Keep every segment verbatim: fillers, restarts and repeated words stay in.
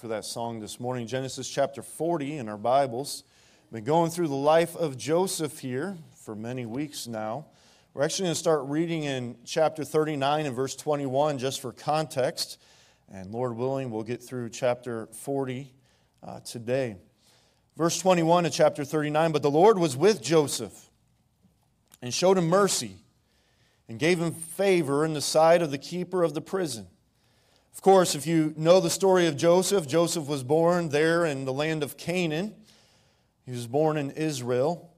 for that song this morning. Genesis chapter forty in our Bibles. We've been going through the life of Joseph here for many weeks now. We're actually going to start reading in chapter thirty-nine and verse twenty-one just for context. And Lord willing, we'll get through chapter forty uh, today. Verse twenty-one of chapter thirty-nine, "But the Lord was with Joseph and showed him mercy and gave him favor in the sight of the keeper of the prison." Of course, if you know the story of Joseph, Joseph was born there in the land of Canaan. He was born in Israel.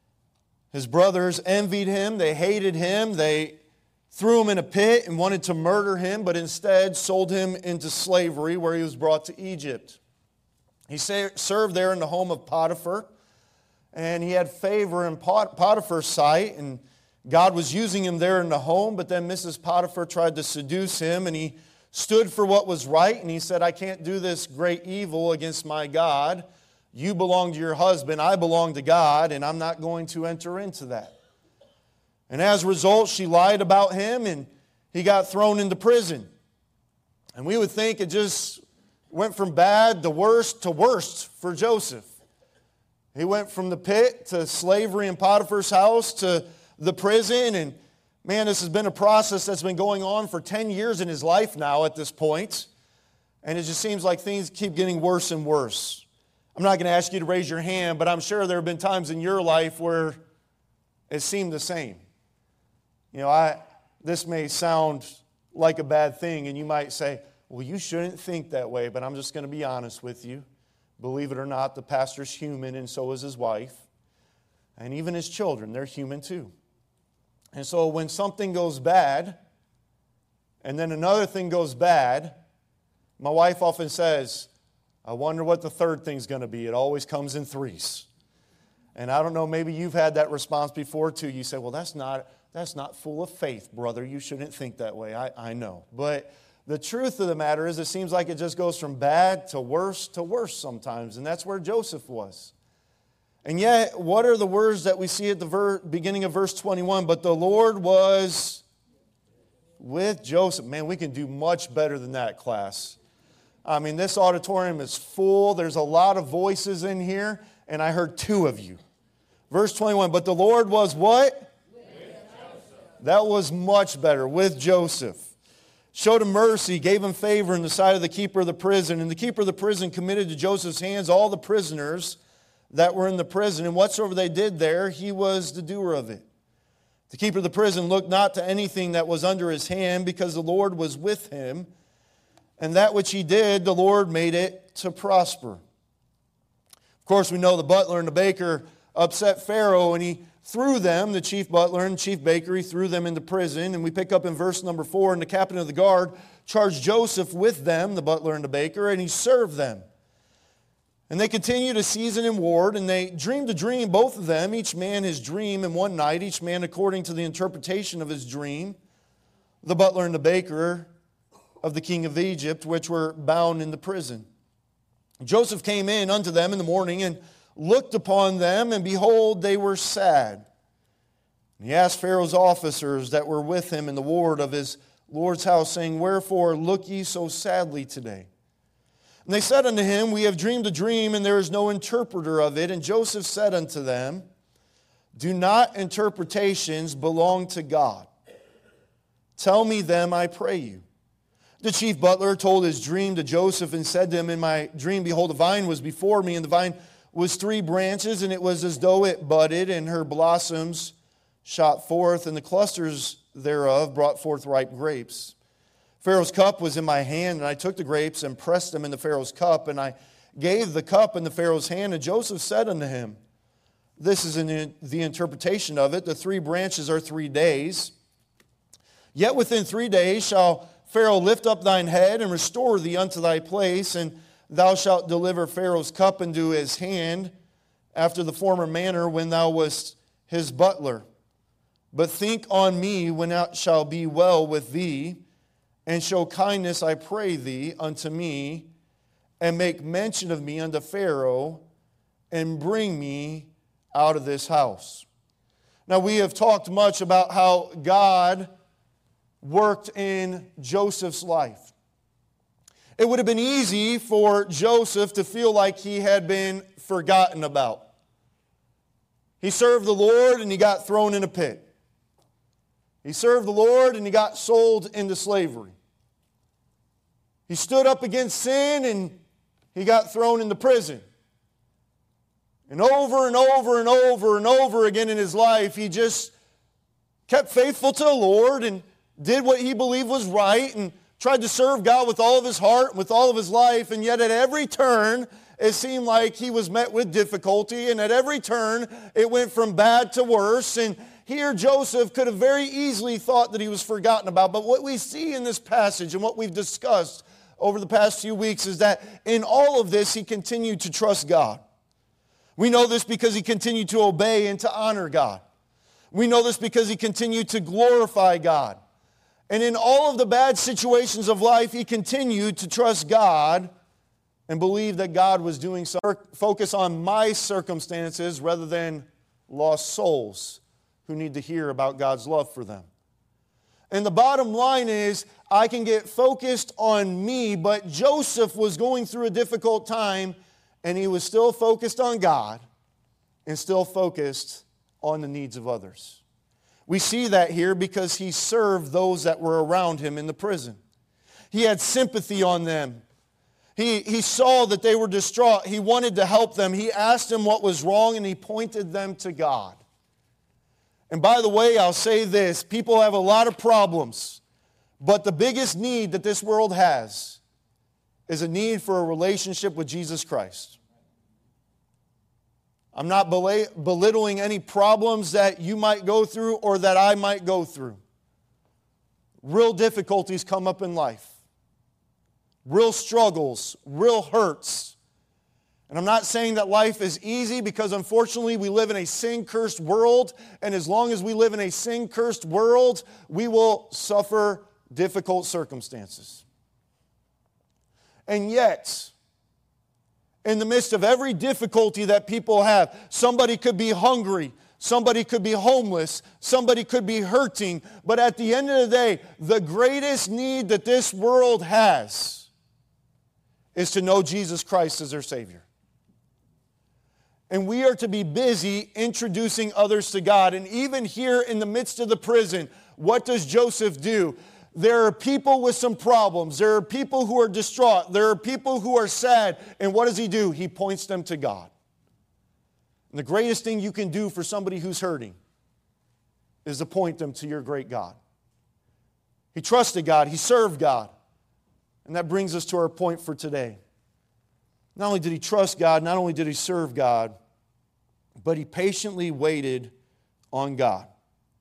His brothers envied him. They hated him. They threw him in a pit and wanted to murder him, but instead sold him into slavery where he was brought to Egypt. He served there in the home of Potiphar, and he had favor in Potiphar's sight, and God was using him there in the home, but then Missus Potiphar tried to seduce him, and he stood for what was right, and he said, "I can't do this great evil against my God. You belong to your husband, I belong to God, and I'm not going to enter into that." And as a result, she lied about him, and he got thrown into prison. And we would think it just went from bad to worst to worst for Joseph. He went from the pit to slavery in Potiphar's house to the prison, and man, this has been a process that's been going on for ten years in his life now at this point. And it just seems like things keep getting worse and worse. I'm not going to ask you to raise your hand, but I'm sure there have been times in your life where it seemed the same. You know, I this may sound like a bad thing, and you might say, "Well, you shouldn't think that way," but I'm just going to be honest with you. Believe it or not, the pastor's human, and so is his wife. And even his children, they're human too. And so when something goes bad, and then another thing goes bad, my wife often says, "I wonder what the third thing's going to be." It always comes in threes. And I don't know, maybe you've had that response before too. You say, "Well, that's not that's not full of faith, brother. You shouldn't think that way." I, I know. But the truth of the matter is, it seems like it just goes from bad to worse to worse sometimes. And that's where Joseph was. And yet, what are the words that we see at the ver- beginning of verse twenty-one? "But the Lord was with Joseph." Man, we can do much better than that, class. I mean, this auditorium is full. There's a lot of voices in here, and I heard two of you. Verse twenty-one, "But the Lord was" what? With Joseph. That was much better. With Joseph. "Showed him mercy, gave him favor in the sight of the keeper of the prison. And the keeper of the prison committed to Joseph's hands all the prisoners that were in the prison, and whatsoever they did there, he was the doer of it. The keeper of the prison looked not to anything that was under his hand, because the Lord was with him, and that which he did, the Lord made it to prosper." Of course, we know the butler and the baker upset Pharaoh, and he threw them, the chief butler and chief baker, he threw them into prison. And we pick up in verse number four, "And the captain of the guard charged Joseph with them," the butler and the baker, "and he served them. And they continued a season in ward, and they dreamed a dream, both of them, each man his dream in one night, each man according to the interpretation of his dream, the butler and the baker of the king of Egypt, which were bound in the prison. Joseph came in unto them in the morning, and looked upon them, and behold, they were sad. And he asked Pharaoh's officers that were with him in the ward of his Lord's house, saying, Wherefore look ye so sadly today? And they said unto him, We have dreamed a dream, and there is no interpreter of it. And Joseph said unto them, Do not interpretations belong to God? Tell me them, I pray you. The chief butler told his dream to Joseph, and said to him, In my dream, behold, a vine was before me, and the vine was three branches, and it was as though it budded, and her blossoms shot forth, and the clusters thereof brought forth ripe grapes. Pharaoh's cup was in my hand, and I took the grapes and pressed them into Pharaoh's cup, and I gave the cup into Pharaoh's hand. And Joseph said unto him, This is in the interpretation of it. The three branches are three days. Yet within three days shall Pharaoh lift up thine head and restore thee unto thy place, and thou shalt deliver Pharaoh's cup into his hand after the former manner when thou wast his butler. But think on me when it shall be well with thee, and show kindness, I pray thee, unto me, and make mention of me unto Pharaoh, and bring me out of this house. Now, we have talked much about how God worked in Joseph's life. It would have been easy for Joseph to feel like he had been forgotten about. He served the Lord and he got thrown in a pit. He served the Lord and he got sold into slavery. He stood up against sin and he got thrown into prison. And over and over and over and over again in his life, he just kept faithful to the Lord and did what he believed was right and tried to serve God with all of his heart, with all of his life, and yet at every turn, it seemed like he was met with difficulty, and at every turn, it went from bad to worse, and here Joseph could have very easily thought that he was forgotten about, but what we see in this passage and what we've discussed over the past few weeks is that in all of this, he continued to trust God. We know this because he continued to obey and to honor God. We know this because he continued to glorify God. And in all of the bad situations of life, he continued to trust God and believe that God was doing something. Focus on my circumstances rather than lost souls who need to hear about God's love for them. And the bottom line is, I can get focused on me, but Joseph was going through a difficult time, and he was still focused on God and still focused on the needs of others. We see that here because he served those that were around him in the prison. He had sympathy on them. He, he saw that they were distraught. He wanted to help them. He asked them what was wrong, and he pointed them to God. And by the way, I'll say this. People have a lot of problems, but the biggest need that this world has is a need for a relationship with Jesus Christ. I'm not belittling any problems that you might go through or that I might go through. Real difficulties come up in life. Real struggles, real hurts. And I'm not saying that life is easy because unfortunately we live in a sin-cursed world, and as long as we live in a sin-cursed world, we will suffer difficult circumstances. And yet, in the midst of every difficulty that people have, somebody could be hungry, somebody could be homeless, somebody could be hurting, but at the end of the day, the greatest need that this world has is to know Jesus Christ as their Savior. And we are to be busy introducing others to God. And even here in the midst of the prison, what does Joseph do? There are people with some problems. There are people who are distraught. There are people who are sad. And what does he do? He points them to God. And the greatest thing you can do for somebody who's hurting is to point them to your great God. He trusted God. He served God. And that brings us to our point for today. Not only did he trust God, not only did he serve God, but he patiently waited on God.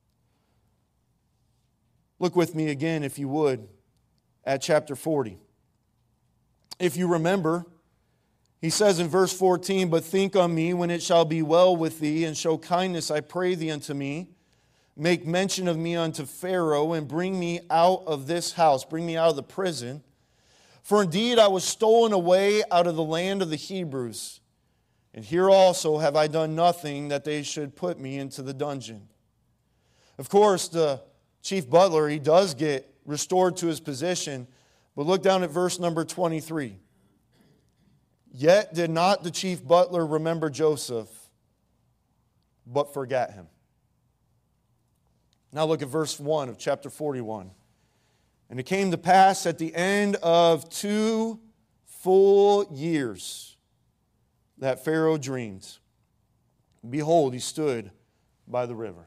Look with me again, if you would, at chapter forty. If you remember, he says in verse fourteen, "But think on me when it shall be well with thee, and show kindness, I pray thee, unto me. Make mention of me unto Pharaoh, and bring me out of this house," bring me out of the prison. "For indeed I was stolen away out of the land of the Hebrews, and here also have I done nothing that they should put me into the dungeon." Of course, the chief butler, he does get restored to his position, but look down at verse number twenty-three. "Yet did not the chief butler remember Joseph, but forgot him." Now look at verse one of chapter forty-one. "And it came to pass at the end of two full years that Pharaoh dreamed. Behold, he stood by the river."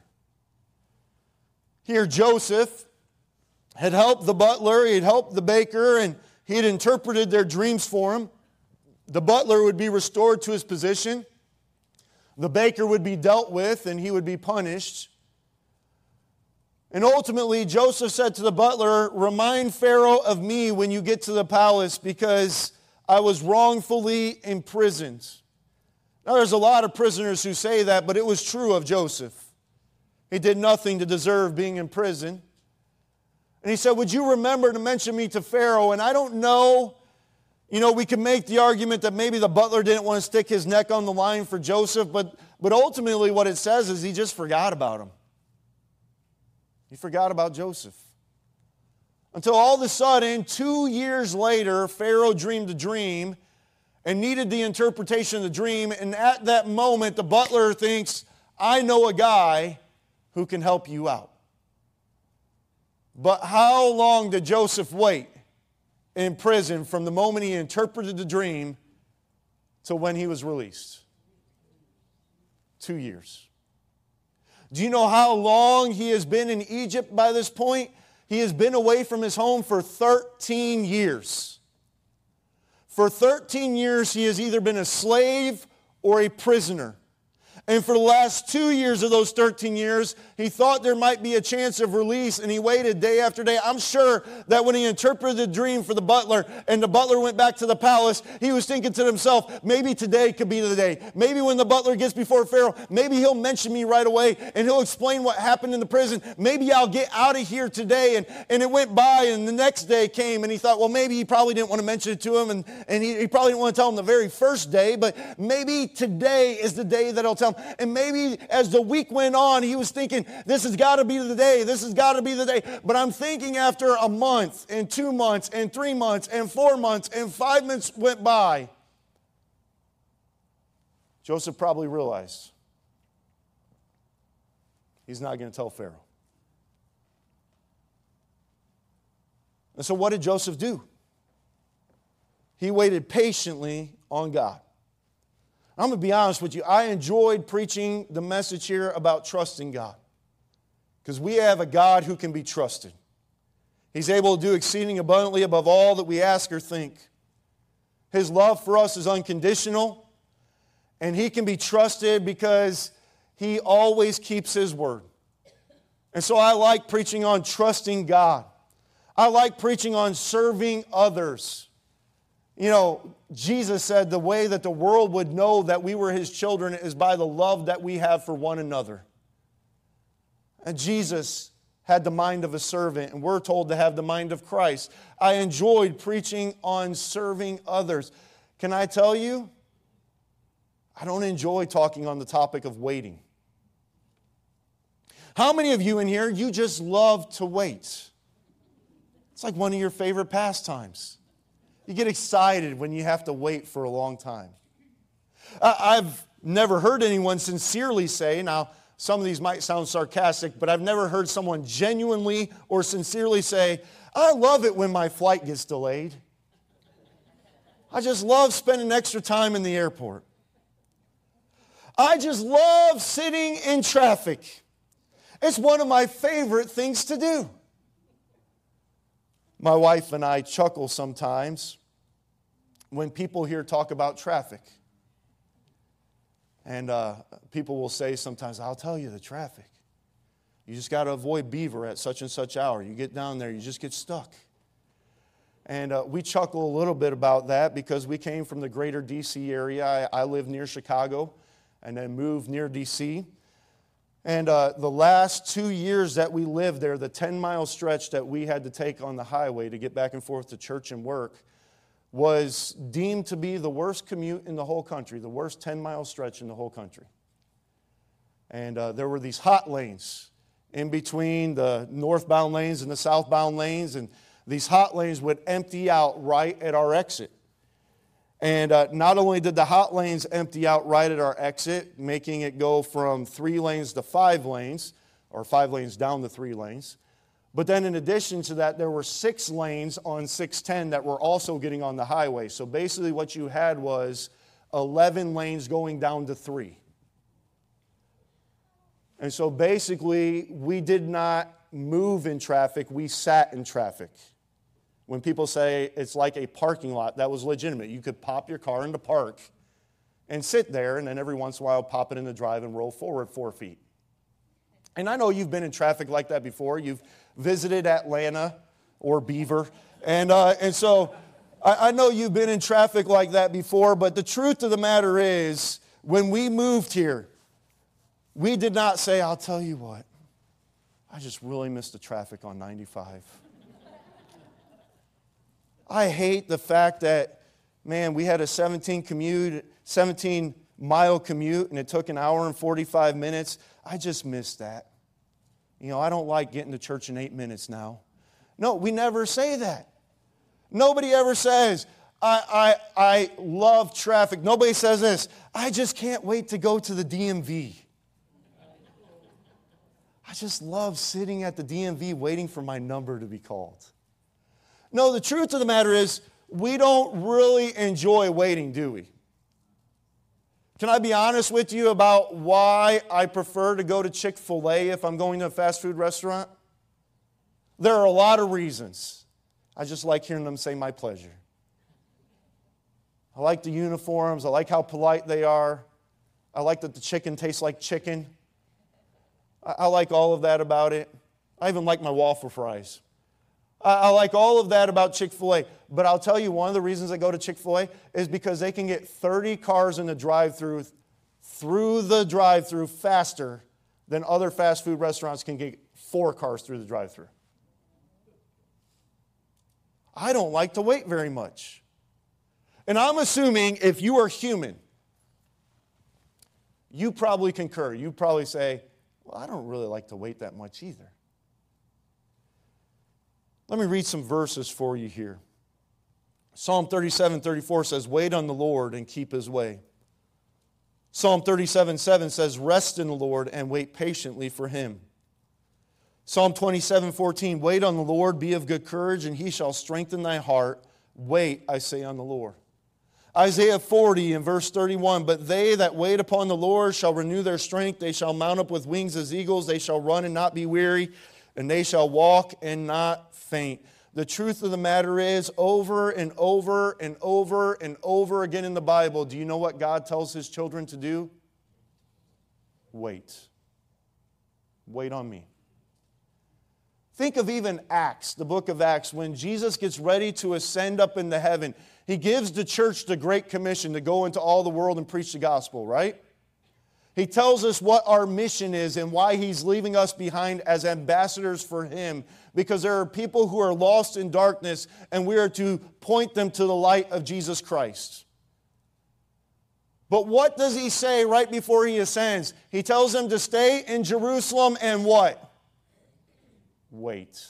Here Joseph had helped the butler, he had helped the baker, and he had interpreted their dreams for him. The butler would be restored to his position. The baker would be dealt with, and he would be punished. And ultimately, Joseph said to the butler, "Remind Pharaoh of me when you get to the palace, because I was wrongfully imprisoned." Now, there's a lot of prisoners who say that, but it was true of Joseph. He did nothing to deserve being in prison. And he said, "Would you remember to mention me to Pharaoh?" And I don't know, you know, we can make the argument that maybe the butler didn't want to stick his neck on the line for Joseph, but, but ultimately what it says is he just forgot about him. He forgot about Joseph. Until all of a sudden, two years later, Pharaoh dreamed a dream and needed the interpretation of the dream. And at that moment, the butler thinks, I know a guy who can help you out. But how long did Joseph wait in prison from the moment he interpreted the dream to when he was released? Two years. Do you know how long he has been in Egypt by this point? He has been away from his home for thirteen years. For thirteen years, he has either been a slave or a prisoner. And for the last two years of those thirteen years, he thought there might be a chance of release, and he waited day after day. I'm sure that when he interpreted the dream for the butler, and the butler went back to the palace, he was thinking to himself, maybe today could be the day. Maybe when the butler gets before Pharaoh, maybe he'll mention me right away, and he'll explain what happened in the prison. Maybe I'll get out of here today. And, and it went by, and the next day came, and he thought, well, maybe he probably didn't want to mention it to him, and, and he, he probably didn't want to tell him the very first day, but maybe today is the day that I'll tell him. And maybe as the week went on, he was thinking, this has got to be the day. This has got to be the day. But I'm thinking after a month and two months and three months and four months and five months went by, Joseph probably realized he's not going to tell Pharaoh. And so what did Joseph do? He waited patiently on God. I'm going to be honest with you. I enjoyed preaching the message here about trusting God. Because we have a God who can be trusted. He's able to do exceeding abundantly above all that we ask or think. His love for us is unconditional. And He can be trusted because He always keeps His word. And so I like preaching on trusting God. I like preaching on serving others. You know, Jesus said the way that the world would know that we were His children is by the love that we have for one another. And Jesus had the mind of a servant, and we're told to have the mind of Christ. I enjoyed preaching on serving others. Can I tell you, I don't enjoy talking on the topic of waiting. How many of you in here, you just love to wait? It's like one of your favorite pastimes. You get excited when you have to wait for a long time. I've never heard anyone sincerely say, now some of these might sound sarcastic, but I've never heard someone genuinely or sincerely say, I love it when my flight gets delayed. I just love spending extra time in the airport. I just love sitting in traffic. It's one of my favorite things to do. My wife and I chuckle sometimes when people here talk about traffic. And uh, people will say sometimes, I'll tell you the traffic. You just got to avoid Beaver at such and such hour. You get down there, you just get stuck. And uh, we chuckle a little bit about that because we came from the greater D C area. I, I live near Chicago and then moved near D C. And uh, the last two years that we lived there, the ten-mile stretch that we had to take on the highway to get back and forth to church and work was deemed to be the worst commute in the whole country, the worst ten-mile stretch in the whole country. And uh, there were these hot lanes in between the northbound lanes and the southbound lanes, and these hot lanes would empty out right at our exit. And uh, not only did the hot lanes empty out right at our exit, making it go from three lanes to five lanes, or five lanes down to three lanes, but then in addition to that, there were six lanes on six ten that were also getting on the highway. So basically what you had was eleven lanes going down to three. And so basically, we did not move in traffic, we sat in traffic. When people say it's like a parking lot, that was legitimate. You could pop your car into park and sit there, and then every once in a while pop it in the drive and roll forward four feet. And I know you've been in traffic like that before. You've visited Atlanta or Beaver. And, uh, and so I, I know you've been in traffic like that before, but the truth of the matter is, when we moved here, we did not say, I'll tell you what, I just really missed the traffic on ninety-five. I hate the fact that, man, we had a seventeen commute, seventeen mile commute, and it took an hour and forty-five minutes. I just missed that. You know, I don't like getting to church in eight minutes now. No, we never say that. Nobody ever says, I, I, I love traffic. Nobody says this, I just can't wait to go to the D M V. I just love sitting at the D M V waiting for my number to be called. No, the truth of the matter is, we don't really enjoy waiting, do we? Can I be honest with you about why I prefer to go to Chick-fil-A if I'm going to a fast food restaurant? There are a lot of reasons. I just like hearing them say my pleasure. I like the uniforms. I like how polite they are. I like that the chicken tastes like chicken. I, I like all of that about it. I even like my waffle fries. I, I like all of that about Chick-fil-A. But I'll tell you, one of the reasons I go to Chick-fil-A is because they can get thirty cars in the drive-thru through the drive-thru faster than other fast food restaurants can get four cars through the drive-thru. I don't like to wait very much. And I'm assuming if you are human, you probably concur. You probably say, well, I don't really like to wait that much either. Let me read some verses for you here. Psalm thirty-seven thirty-four says, wait on the Lord and keep His way. Psalm thirty-seven seven says, rest in the Lord and wait patiently for Him. Psalm twenty-seven fourteen, wait on the Lord, be of good courage, and He shall strengthen thy heart. Wait, I say, on the Lord. Isaiah forty in verse thirty-one, but they that wait upon the Lord shall renew their strength. They shall mount up with wings as eagles. They shall run and not be weary, and they shall walk and not faint. The truth of the matter is, over and over and over and over again in the Bible, do you know what God tells His children to do? Wait. Wait on me. Think of even Acts, the book of Acts, when Jesus gets ready to ascend up into heaven. He gives the church the Great Commission to go into all the world and preach the gospel, right? He tells us what our mission is and why He's leaving us behind as ambassadors for Him. Because there are people who are lost in darkness and we are to point them to the light of Jesus Christ. But what does He say right before He ascends? He tells them to stay in Jerusalem and what? Wait.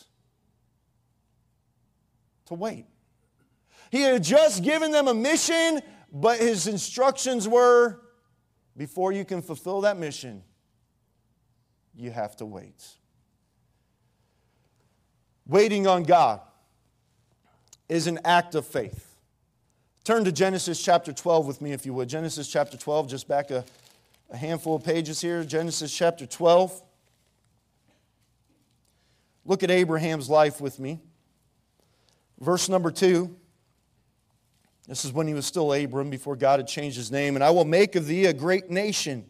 To wait. He had just given them a mission, but His instructions were, before you can fulfill that mission, you have to wait. Waiting on God is an act of faith. Turn to Genesis chapter twelve with me, if you would. Genesis chapter twelve, just back a, a handful of pages here. Genesis chapter twelve. Look at Abraham's life with me. Verse number two. This is when he was still Abram, before God had changed his name. And I will make of thee a great nation.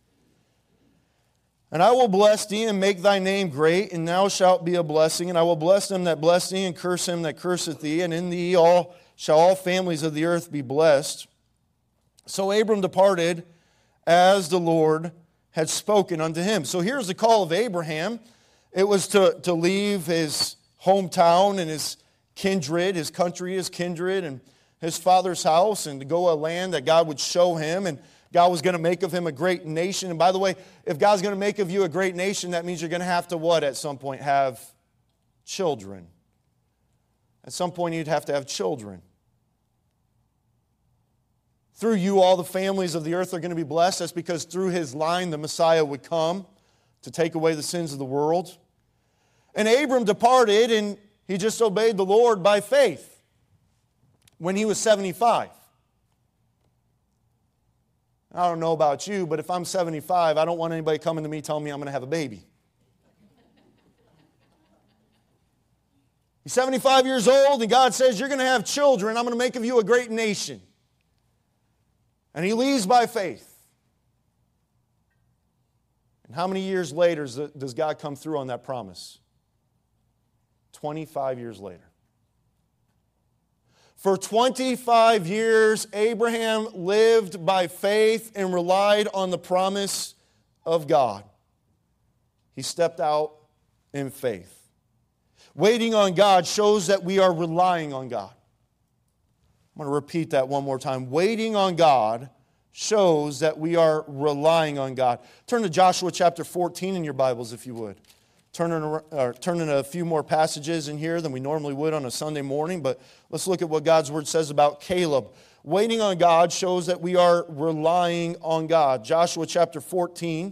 And I will bless thee and make thy name great, and thou shalt be a blessing. And I will bless them that bless thee, and curse him that curseth thee. And in thee all shall all families of the earth be blessed. So Abram departed as the Lord had spoken unto him. So here's the call of Abraham. It was to, to leave his hometown and his kindred, his country, his kindred, and his father's house, and to go to a land that God would show him, and God was going to make of him a great nation. And by the way, if God's going to make of you a great nation, that means you're going to have to what at some point? Have children. At some point you'd have to have children. Through you all the families of the earth are going to be blessed. That's because through his line the Messiah would come to take away the sins of the world. And Abram departed, and he just obeyed the Lord by faith when he was seventy-five. I don't know about you, but if I'm seventy-five, I don't want anybody coming to me telling me I'm going to have a baby. He's seventy-five years old, and God says, you're going to have children. I'm going to make of you a great nation. And he leaves by faith. And how many years later does God come through on that promise? twenty-five years later. For twenty-five years, Abraham lived by faith and relied on the promise of God. He stepped out in faith. Waiting on God shows that we are relying on God. I'm going to repeat that one more time. Waiting on God shows that we are relying on God. Turn to Joshua chapter fourteen in your Bibles, if you would. turning, or turning a few more passages in here than we normally would on a Sunday morning, but let's look at what God's Word says about Caleb. Waiting on God shows that we are relying on God. Joshua chapter fourteen.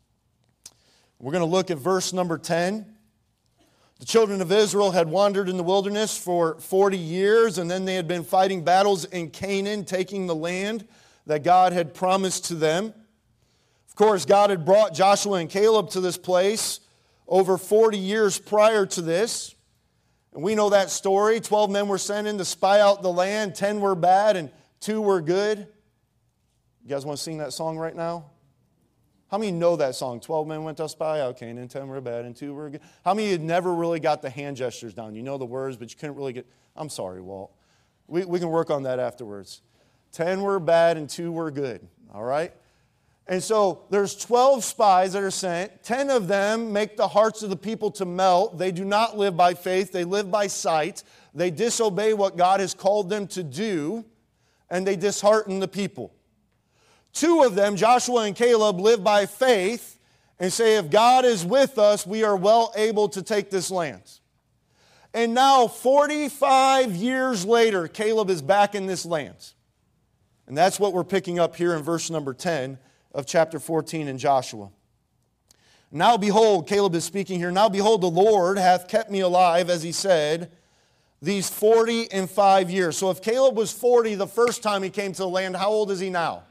We're going to look at verse number ten. The children of Israel had wandered in the wilderness for forty years, and then they had been fighting battles in Canaan, taking the land that God had promised to them. Of course, God had brought Joshua and Caleb to this place over forty years prior to this. And we know that story. Twelve men were sent in to spy out the land. Ten were bad and two were good. You guys want to sing that song right now? How many know that song? Twelve men went to spy out Canaan, ten were bad and two were good. How many had never really got the hand gestures down? You know the words, but you couldn't really get... I'm sorry, Walt. We, we can work on that afterwards. Ten were bad and two were good. All right? And so there's twelve spies that are sent. Ten of them make the hearts of the people to melt. They do not live by faith. They live by sight. They disobey what God has called them to do, and they dishearten the people. Two of them, Joshua and Caleb, live by faith and say, if God is with us, we are well able to take this land. And now, forty-five years later, Caleb is back in this land. And that's what we're picking up here in verse number ten of chapter fourteen in Joshua. Now behold, Caleb is speaking here, now behold, the Lord hath kept me alive, as he said, these forty and five years. So if Caleb was forty the first time he came to the land, how old is he now?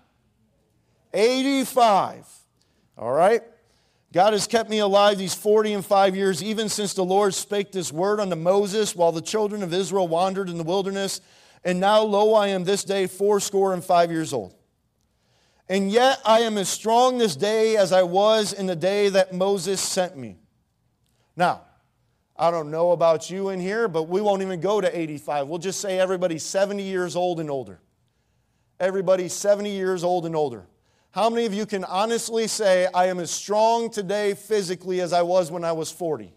eighty-five. All right? God has kept me alive these forty and five years, even since the Lord spake this word unto Moses, while the children of Israel wandered in the wilderness. And now, lo, I am this day fourscore and five years old. And yet I am as strong this day as I was in the day that Moses sent me. Now, I don't know about you in here, but we won't even go to eighty-five. We'll just say everybody's seventy years old and older. Everybody's seventy years old and older. How many of you can honestly say, I am as strong today physically as I was when I was forty?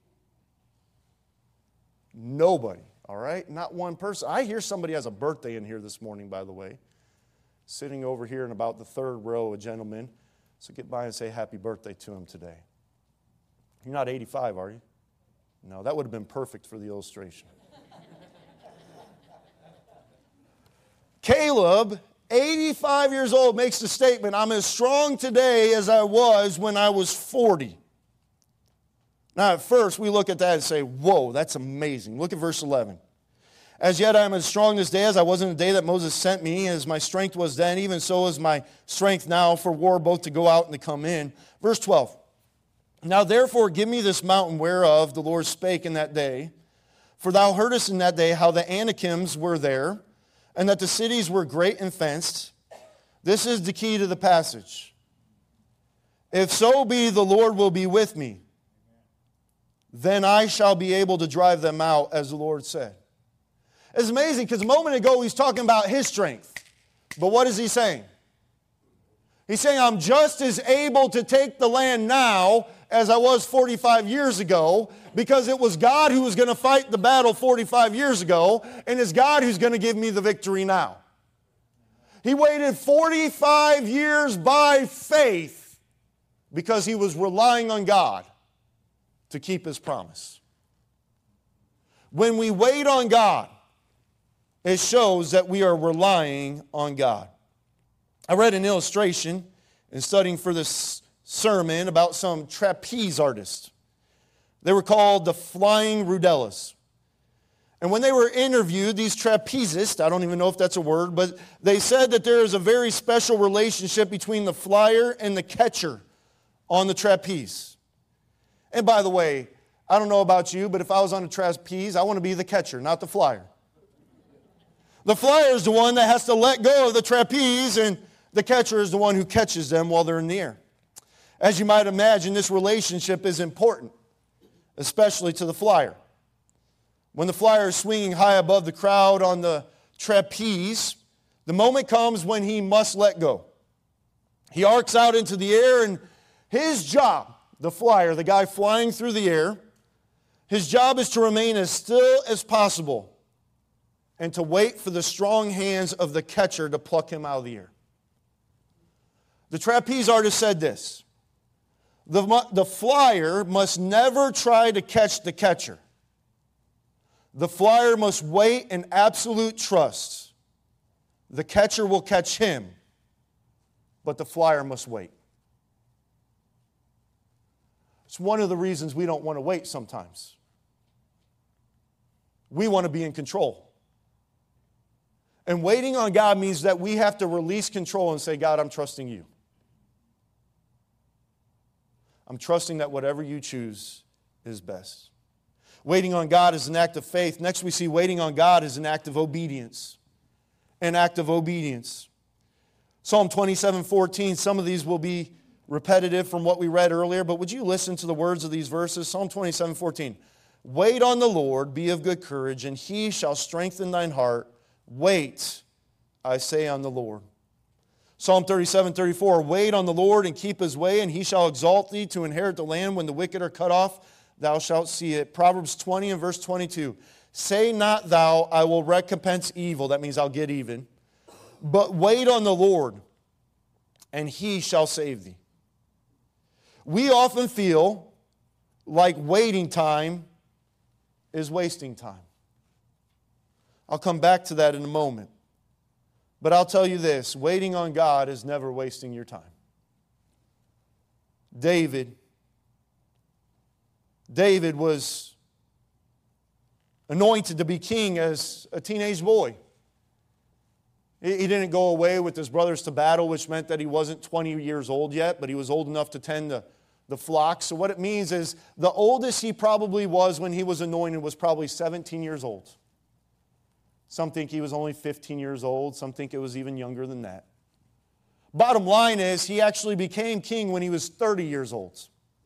Nobody, all right? Not one person. I hear somebody has a birthday in here this morning, by the way. Sitting over here in about the third row, a gentleman. So get by and say happy birthday to him today. You're not eighty-five, are you? No, that would have been perfect for the illustration. Caleb, eighty-five years old, makes the statement, I'm as strong today as I was when I was forty. Now, at first, we look at that and say, whoa, that's amazing. Look at verse eleven. As yet I am as strong this day as I was in the day that Moses sent me, as my strength was then, even so is my strength now for war, both to go out and to come in. Verse twelve. Now therefore give me this mountain whereof the Lord spake in that day. For thou heardest in that day how the Anakims were there, and that the cities were great and fenced. This is the key to the passage. If so be the Lord will be with me, then I shall be able to drive them out, as the Lord said. It's amazing because a moment ago he's talking about his strength. But what is he saying? He's saying, I'm just as able to take the land now as I was forty-five years ago, because it was God who was going to fight the battle forty-five years ago, and it's God who's going to give me the victory now. He waited forty-five years by faith because he was relying on God to keep his promise. When we wait on God, it shows that we are relying on God. I read an illustration in studying for this sermon about some trapeze artists. They were called the Flying Rudellas. And when they were interviewed, these trapezists, I don't even know if that's a word, but they said that there is a very special relationship between the flyer and the catcher on the trapeze. And by the way, I don't know about you, but if I was on a trapeze, I want to be the catcher, not the flyer. The flyer is the one that has to let go of the trapeze, and the catcher is the one who catches them while they're in the air. As you might imagine, this relationship is important, especially to the flyer. When the flyer is swinging high above the crowd on the trapeze, the moment comes when he must let go. He arcs out into the air, and his job, the flyer, the guy flying through the air, his job is to remain as still as possible and to wait for the strong hands of the catcher to pluck him out of the air. The trapeze artist said this: The, the flyer must never try to catch the catcher. The flyer must wait in absolute trust. The catcher will catch him, but the flyer must wait. It's one of the reasons we don't want to wait sometimes. We want to be in control. And waiting on God means that we have to release control and say, God, I'm trusting you. I'm trusting that whatever you choose is best. Waiting on God is an act of faith. Next we see waiting on God is an act of obedience. An act of obedience. Psalm twenty-seven fourteen, some of these will be repetitive from what we read earlier, but would you listen to the words of these verses? Psalm twenty-seven fourteen. Wait on the Lord, be of good courage, and He shall strengthen thine heart. Wait, I say, on the Lord. Psalm thirty-seven thirty-four. Wait on the Lord and keep His way, and He shall exalt thee to inherit the land. When the wicked are cut off, thou shalt see it. Proverbs twenty and verse twenty-two. Say not thou, I will recompense evil. That means I'll get even. But wait on the Lord, and He shall save thee. We often feel like waiting time is wasting time. I'll come back to that in a moment. But I'll tell you this, waiting on God is never wasting your time. David, David was anointed to be king as a teenage boy. He didn't go away with his brothers to battle, which meant that he wasn't twenty years old yet, but he was old enough to tend the, the flock. So what it means is the oldest he probably was when he was anointed was probably seventeen years old. Some think he was only fifteen years old. Some think it was even younger than that. Bottom line is, he actually became king when he was thirty years old.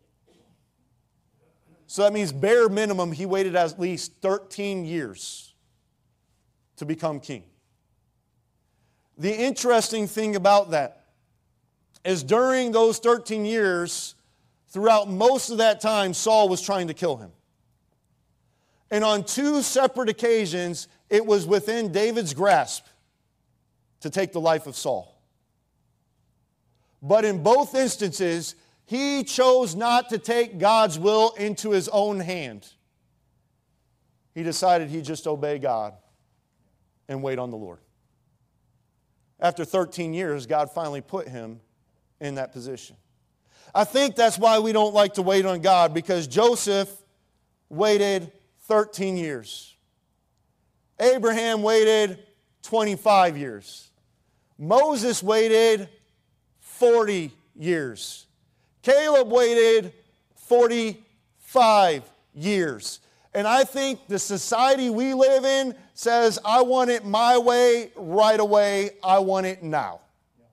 So that means bare minimum, he waited at least thirteen years to become king. The interesting thing about that is during those thirteen years, throughout most of that time, Saul was trying to kill him. And on two separate occasions, it was within David's grasp to take the life of Saul. But in both instances, he chose not to take God's will into his own hand. He decided he'd just obey God and wait on the Lord. After thirteen years, God finally put him in that position. I think that's why we don't like to wait on God, because Joseph waited thirteen years. Abraham waited twenty-five years. Moses waited forty years. Caleb waited forty-five years. And I think the society we live in says, I want it my way, right away. I want it now.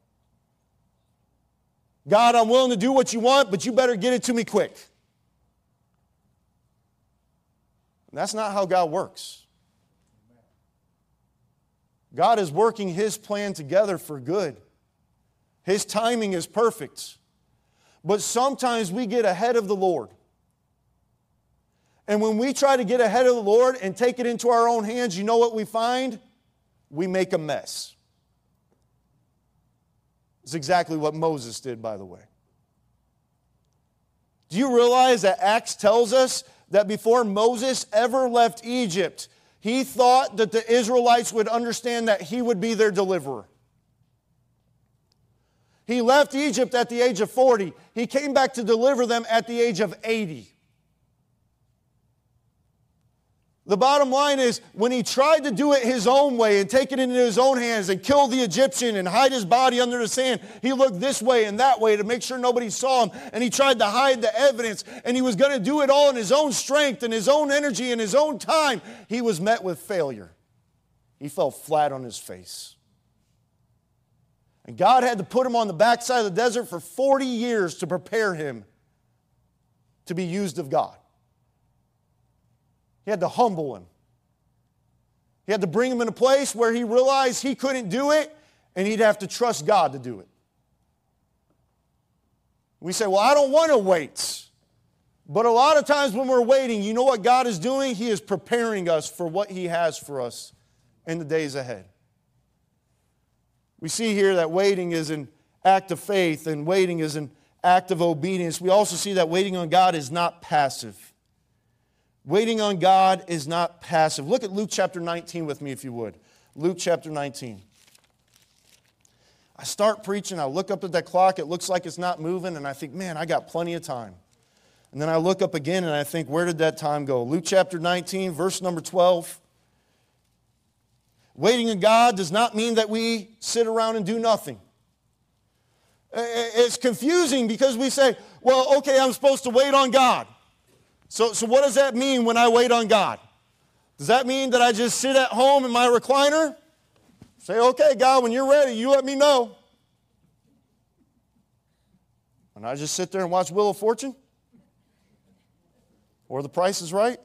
God, I'm willing to do what you want, but you better get it to me quick. And that's not how God works. God is working His plan together for good. His timing is perfect. But sometimes we get ahead of the Lord. And when we try to get ahead of the Lord and take it into our own hands, you know what we find? We make a mess. It's exactly what Moses did, by the way. Do you realize that Acts tells us that before Moses ever left Egypt, he thought that the Israelites would understand that he would be their deliverer? He left Egypt at the age of forty. He came back to deliver them at the age of eighty. The bottom line is, when he tried to do it his own way and take it into his own hands and kill the Egyptian and hide his body under the sand, he looked this way and that way to make sure nobody saw him, and he tried to hide the evidence, and he was going to do it all in his own strength and his own energy and his own time. He was met with failure. He fell flat on his face. And God had to put him on the backside of the desert for forty years to prepare him to be used of God. He had to humble him. He had to bring him in a place where he realized he couldn't do it, and he'd have to trust God to do it. We say, well, I don't want to wait. But a lot of times when we're waiting, you know what God is doing? He is preparing us for what He has for us in the days ahead. We see here that waiting is an act of faith, and waiting is an act of obedience, we also see that waiting on God is not passive. Waiting on God is not passive. Look at Luke chapter nineteen with me if you would. Luke chapter nineteen. I start preaching, I look up at that clock, it looks like it's not moving, and I think, man, I got plenty of time. And then I look up again and I think, where did that time go? Luke chapter nineteen, verse number twelve. Waiting on God does not mean that we sit around and do nothing. It's confusing because we say, well, okay, I'm supposed to wait on God. So, so what does that mean when I wait on God? Does that mean that I just sit at home in my recliner? Say, okay, God, when you're ready, you let me know. And I just sit there and watch Wheel of Fortune? Or The Price is Right?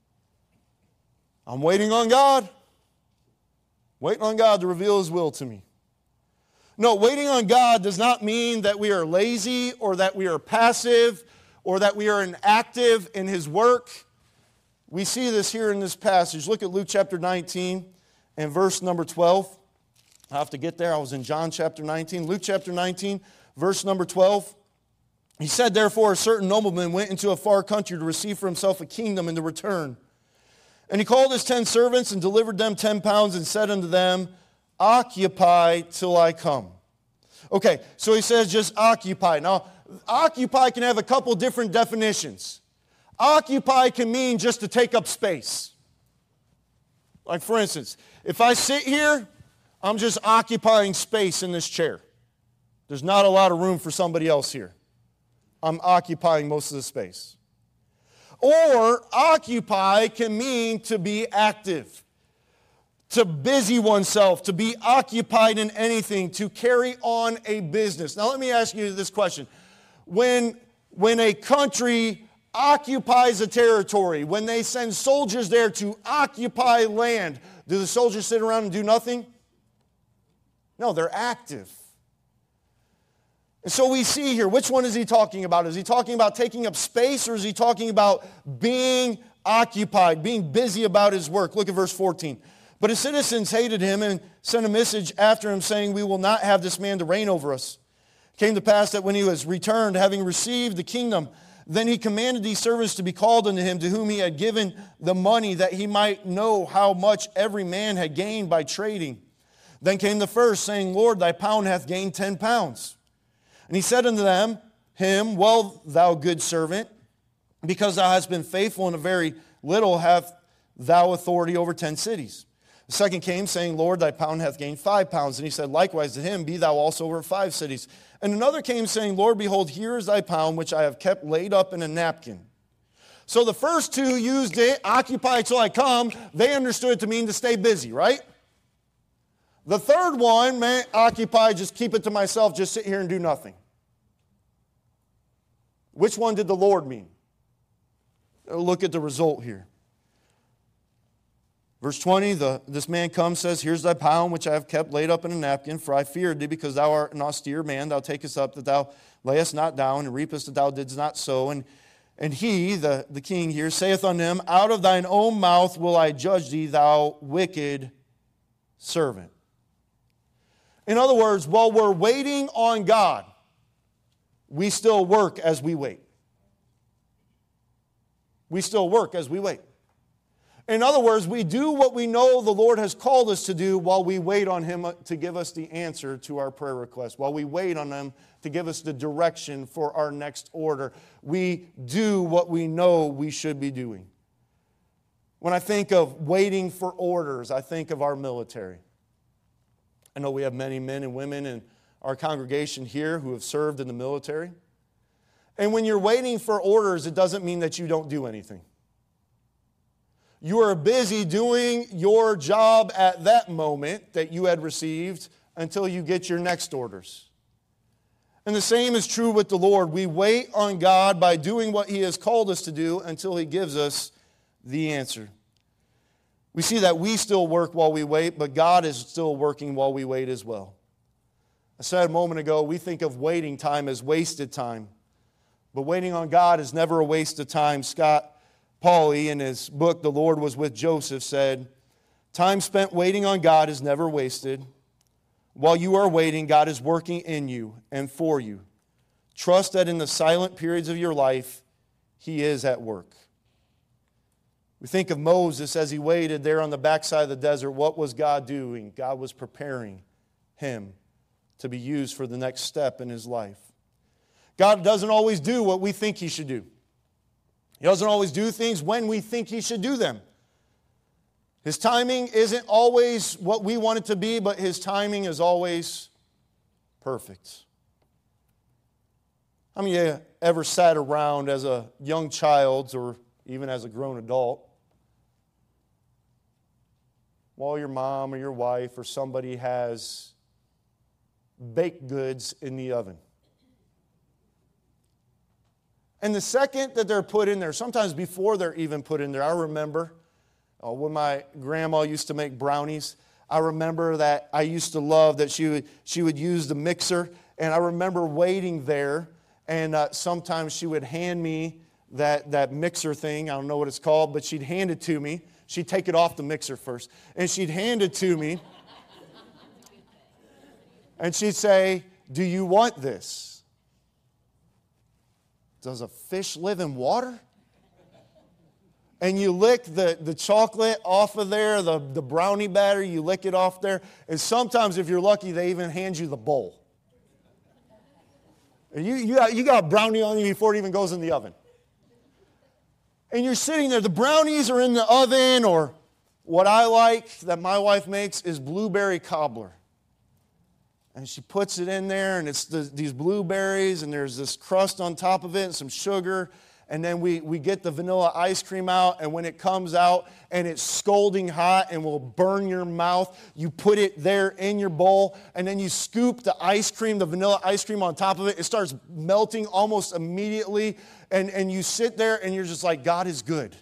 I'm waiting on God. Waiting on God to reveal His will to me. No, waiting on God does not mean that we are lazy or that we are passive or that we are inactive in His work. We see this here in this passage. Look at Luke chapter nineteen and verse number twelve. I have to get there. I was in John chapter nineteen. Luke chapter nineteen, verse number twelve. He said, therefore, a certain nobleman went into a far country to receive for himself a kingdom and to return. And he called his ten servants and delivered them ten pounds and said unto them, occupy till I come. Okay, so he says just occupy. Now, occupy can have a couple different definitions. Occupy can mean just to take up space. Like for instance, if I sit here, I'm just occupying space in this chair. There's not a lot of room for somebody else here. I'm occupying most of the space. Or occupy can mean to be active, to busy oneself, to be occupied in anything, to carry on a business. Now let me ask you this question. When, when a country occupies a territory, when they send soldiers there to occupy land, do the soldiers sit around and do nothing? No, they're active. And so we see here, which one is he talking about? Is he talking about taking up space, or is he talking about being occupied, being busy about his work? Look at verse fourteen. But his citizens hated him and sent a message after him saying, we will not have this man to reign over us. It came to pass that when he was returned, having received the kingdom, then he commanded these servants to be called unto him, to whom he had given the money, that he might know how much every man had gained by trading. Then came the first, saying, Lord, thy pound hath gained ten pounds. And he said unto them, him, well, thou good servant, because thou hast been faithful in a very little, have thou authority over ten cities. The second came, saying, Lord, thy pound hath gained five pounds. And he said, likewise to him, be thou also over five cities. And another came, saying, Lord, behold, here is thy pound, which I have kept laid up in a napkin. So the first two used it, occupy till I come. They understood it to mean to stay busy, right? The third one meant occupy, just keep it to myself, just sit here and do nothing. Which one did the Lord mean? Look at the result here. Verse twenty, the, this man comes, says, here's thy pound, which I have kept laid up in a napkin, for I feared thee, because thou art an austere man. Thou takest up that thou layest not down, and reapest that thou didst not sow. And, and he, the, the king here, saith unto him, out of thine own mouth will I judge thee, thou wicked servant. In other words, while we're waiting on God, we still work as we wait. We still work as we wait. In other words, we do what we know the Lord has called us to do while we wait on Him to give us the answer to our prayer request, while we wait on Him to give us the direction for our next order. We do what we know we should be doing. When I think of waiting for orders, I think of our military. I know we have many men and women in our congregation here who have served in the military. And when you're waiting for orders, it doesn't mean that you don't do anything. You are busy doing your job at that moment that you had received until you get your next orders. And the same is true with the Lord. We wait on God by doing what He has called us to do until He gives us the answer. We see that we still work while we wait, but God is still working while we wait as well. I said a moment ago, we think of waiting time as wasted time. But waiting on God is never a waste of time. Scott Pauley, in his book, The Lord Was With Joseph, said, time spent waiting on God is never wasted. While you are waiting, God is working in you and for you Trust that in the silent periods of your life, He is at work. We think of Moses as he waited there on the backside of the desert. What was God doing? God was preparing him to be used for the next step in his life. God doesn't always do what we think He should do. He doesn't always do things when we think He should do them. His timing isn't always what we want it to be, but His timing is always perfect. How many of you ever sat around as a young child or even as a grown adult while your mom or your wife or somebody has baked goods in the oven? And the second that they're put in there, sometimes before they're even put in there, I remember uh, when my grandma used to make brownies, I remember that I used to love that she would, she would use the mixer, and I remember waiting there, and uh, sometimes she would hand me that, that mixer thing, I don't know what it's called, but she'd hand it to me. She'd take it off the mixer first, and she'd hand it to me, and she'd say, "Do you want this? Does a fish live in water?" And you lick the, the chocolate off of there, the, the brownie batter, you lick it off there. And sometimes, if you're lucky, they even hand you the bowl. And you, you, got, you got a brownie on you before it even goes in the oven. And you're sitting there, the brownies are in the oven, or what I like that my wife makes is blueberry cobbler. And she puts it in there, and it's the, these blueberries, and there's this crust on top of it, and some sugar. And then we, we get the vanilla ice cream out, and when it comes out, and it's scalding hot and will burn your mouth, you put it there in your bowl, and then you scoop the ice cream, the vanilla ice cream on top of it. It starts melting almost immediately, and, and you sit there, and you're just like, God is good.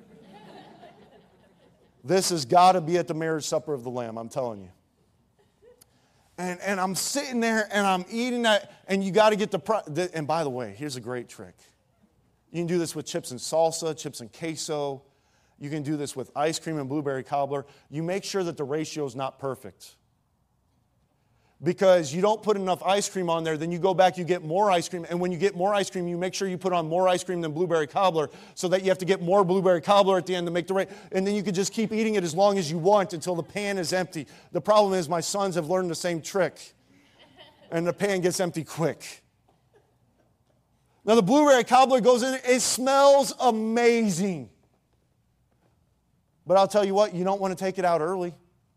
This has got to be at the marriage supper of the Lamb, I'm telling you. And, and I'm sitting there, and I'm eating that, and you got to get the, pro- the... And by the way, here's a great trick. You can do this with chips and salsa, chips and queso. You can do this with ice cream and blueberry cobbler. You make sure that the ratio is not perfect. Because you don't put enough ice cream on there, then you go back, you get more ice cream. And when you get more ice cream, you make sure you put on more ice cream than blueberry cobbler so that you have to get more blueberry cobbler at the end to make the rate. And then you can just keep eating it as long as you want until the pan is empty. The problem is my sons have learned the same trick. And the pan gets empty quick. Now the blueberry cobbler goes in, it smells amazing. But I'll tell you what, you don't want to take it out early.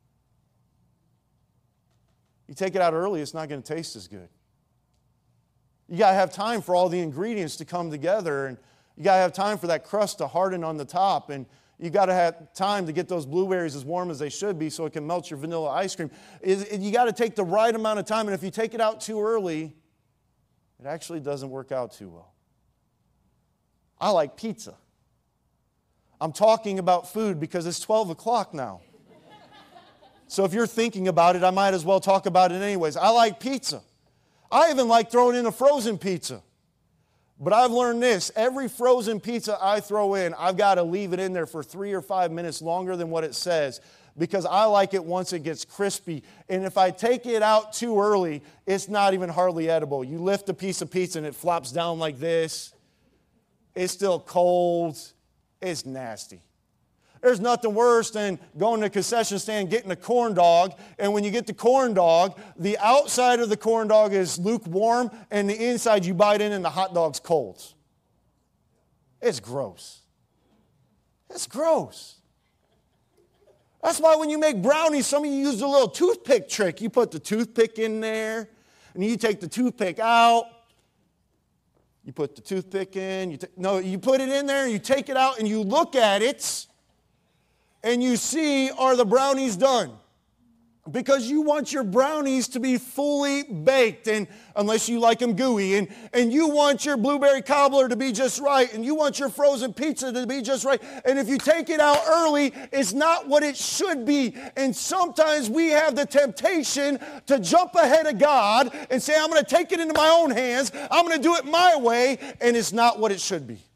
You take it out early, it's not going to taste as good. You got to have time for all the ingredients to come together, and you got to have time for that crust to harden on the top, and you got to have time to get those blueberries as warm as they should be so it can melt your vanilla ice cream. You got to take the right amount of time, and if you take it out too early, it actually doesn't work out too well. I like pizza. I'm talking about food because it's twelve o'clock now. So if you're thinking about it, I might as well talk about it anyways. I like pizza. I even like throwing in a frozen pizza. But I've learned this. Every frozen pizza I throw in, I've got to leave it in there for three or five minutes longer than what it says, because I like it once it gets crispy. And if I take it out too early, it's not even hardly edible. You lift a piece of pizza and it flops down like this. It's still cold. It's nasty. There's nothing worse than going to a concession stand, getting a corn dog, and when you get the corn dog, the outside of the corn dog is lukewarm, and the inside you bite in and the hot dog's cold. It's gross. It's gross. That's why when you make brownies, some of you use the little toothpick trick. You put the toothpick in there, and you take the toothpick out. You put the toothpick in. You t- no, you put it in there, and you take it out, and you look at it, and you see, are the brownies done? Because you want your brownies to be fully baked, and unless you like them gooey, and, and you want your blueberry cobbler to be just right, and you want your frozen pizza to be just right. And if you take it out early, it's not what it should be. And sometimes we have the temptation to jump ahead of God and say, I'm going to take it into my own hands, I'm going to do it my way, and it's not what it should be.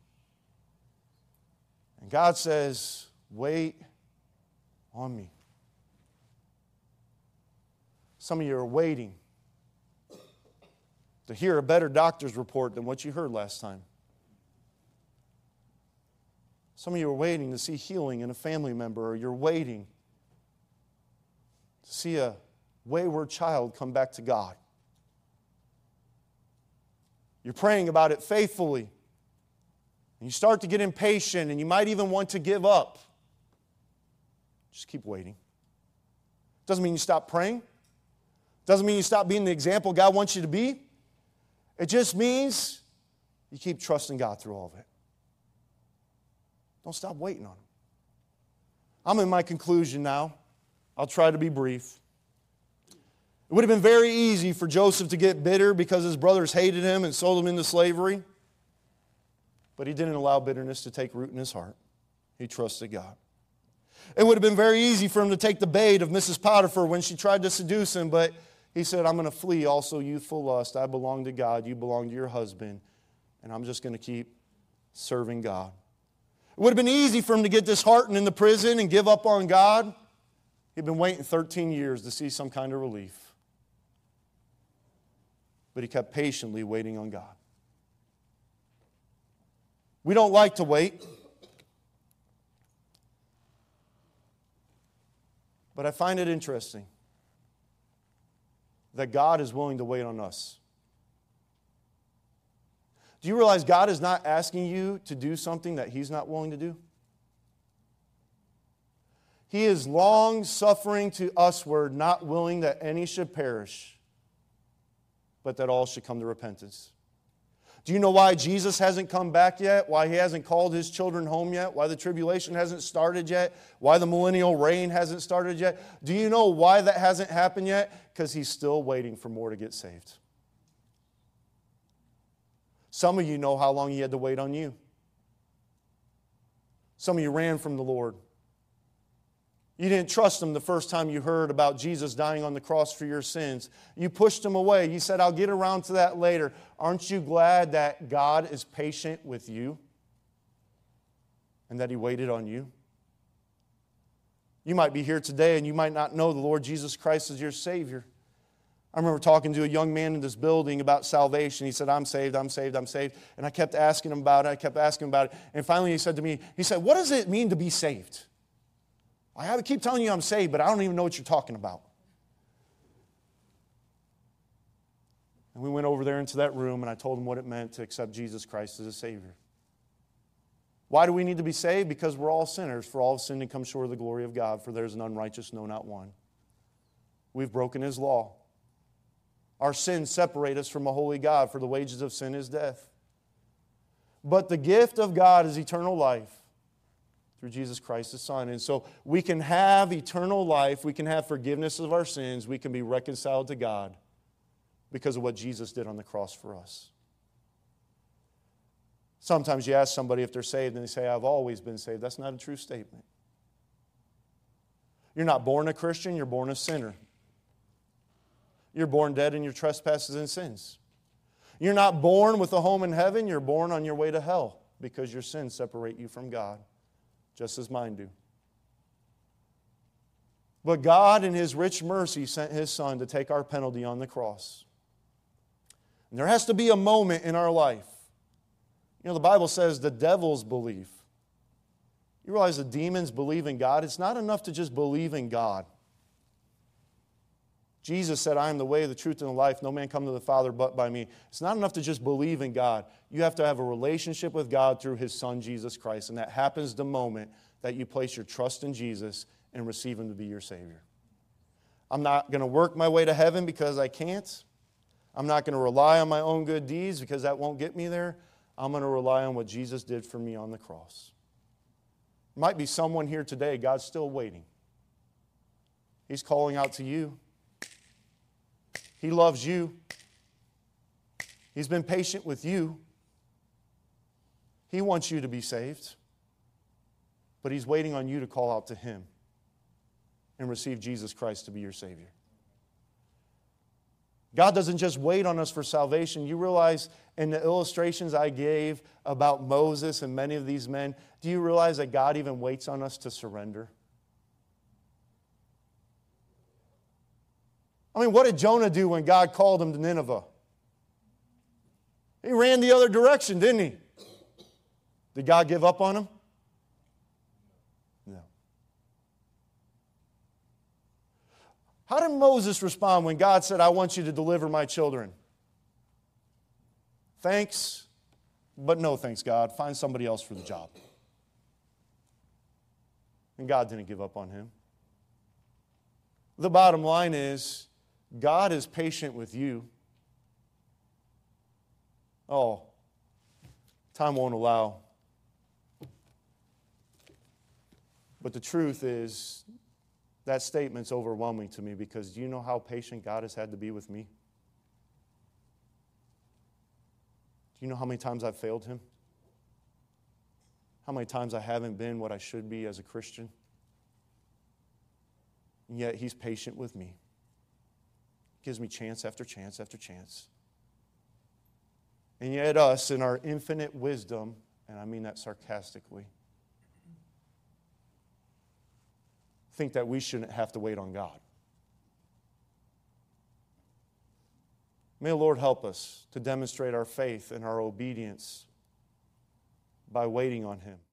And God says, wait on me. Some of you are waiting to hear a better doctor's report than what you heard last time. Some of you are waiting to see healing in a family member, or you're waiting to see a wayward child come back to God. You're praying about it faithfully. And you start to get impatient, and you might even want to give up. Just keep waiting. Doesn't mean you stop praying. Doesn't mean you stop being the example God wants you to be. It just means you keep trusting God through all of it. Don't stop waiting on Him. I'm in my conclusion now. I'll try to be brief. It would have been very easy for Joseph to get bitter because his brothers hated him and sold him into slavery. But he didn't allow bitterness to take root in his heart. He trusted God. It would have been very easy for him to take the bait of Missus Potiphar when she tried to seduce him, but he said, I'm going to flee also youthful lust. I belong to God. You belong to your husband. And I'm just going to keep serving God. It would have been easy for him to get disheartened in the prison and give up on God. He'd been waiting thirteen years to see some kind of relief. But he kept patiently waiting on God. We don't like to wait. But I find it interesting that God is willing to wait on us. Do you realize God is not asking you to do something that He's not willing to do? He is long-suffering to usward, not willing that any should perish, but that all should come to repentance. Do you know why Jesus hasn't come back yet? Why He hasn't called His children home yet? Why the tribulation hasn't started yet? Why the millennial reign hasn't started yet? Do you know why that hasn't happened yet? Because He's still waiting for more to get saved. Some of you know how long He had to wait on you. Some of you ran from the Lord. You didn't trust Him the first time you heard about Jesus dying on the cross for your sins. You pushed Him away. You said, I'll get around to that later. Aren't you glad that God is patient with you and that He waited on you? You might be here today and you might not know the Lord Jesus Christ as your Savior. I remember talking to a young man in this building about salvation. He said, I'm saved, I'm saved, I'm saved. And I kept asking him about it. I kept asking him about it. And finally he said to me, he said, what does it mean to be saved? I have to keep telling you I'm saved, but I don't even know what you're talking about. And we went over there into that room, and I told him what it meant to accept Jesus Christ as a Savior. Why do we need to be saved? Because we're all sinners. For all have sinned and come short of the glory of God, for there is an unrighteous, no, not one. We've broken His law. Our sins separate us from a holy God, for the wages of sin is death. But the gift of God is eternal life through Jesus Christ, His Son. And so we can have eternal life, we can have forgiveness of our sins, we can be reconciled to God because of what Jesus did on the cross for us. Sometimes you ask somebody if they're saved and they say, I've always been saved. That's not a true statement. You're not born a Christian, you're born a sinner. You're born dead in your trespasses and sins. You're not born with a home in heaven, you're born on your way to hell because your sins separate you from God, just as mine do. But God in His rich mercy sent His Son to take our penalty on the cross. And there has to be a moment in our life. You know, the Bible says the devils believe. You realize the demons believe in God? It's not enough to just believe in God. Jesus said, I am the way, the truth, and the life. No man come to the Father but by me. It's not enough to just believe in God. You have to have a relationship with God through His Son, Jesus Christ. And that happens the moment that you place your trust in Jesus and receive Him to be your Savior. I'm not going to work my way to heaven because I can't. I'm not going to rely on my own good deeds because that won't get me there. I'm going to rely on what Jesus did for me on the cross. There might be someone here today, God's still waiting. He's calling out to you. He loves you. He's been patient with you. He wants you to be saved. But He's waiting on you to call out to Him and receive Jesus Christ to be your Savior. God doesn't just wait on us for salvation. You realize in the illustrations I gave about Moses and many of these men, do you realize that God even waits on us to surrender? I mean, what did Jonah do when God called him to Nineveh? He ran the other direction, didn't he? Did God give up on him? No. How did Moses respond when God said, I want you to deliver my children? Thanks, but no thanks, God. Find somebody else for the job. And God didn't give up on him. The bottom line is, God is patient with you. Oh, time won't allow. But the truth is, that statement's overwhelming to me, because do you know how patient God has had to be with me? Do you know how many times I've failed Him? How many times I haven't been what I should be as a Christian? And yet He's patient with me. Gives me chance after chance after chance. And yet us, in our infinite wisdom, and I mean that sarcastically, think that we shouldn't have to wait on God. May the Lord help us to demonstrate our faith and our obedience by waiting on Him.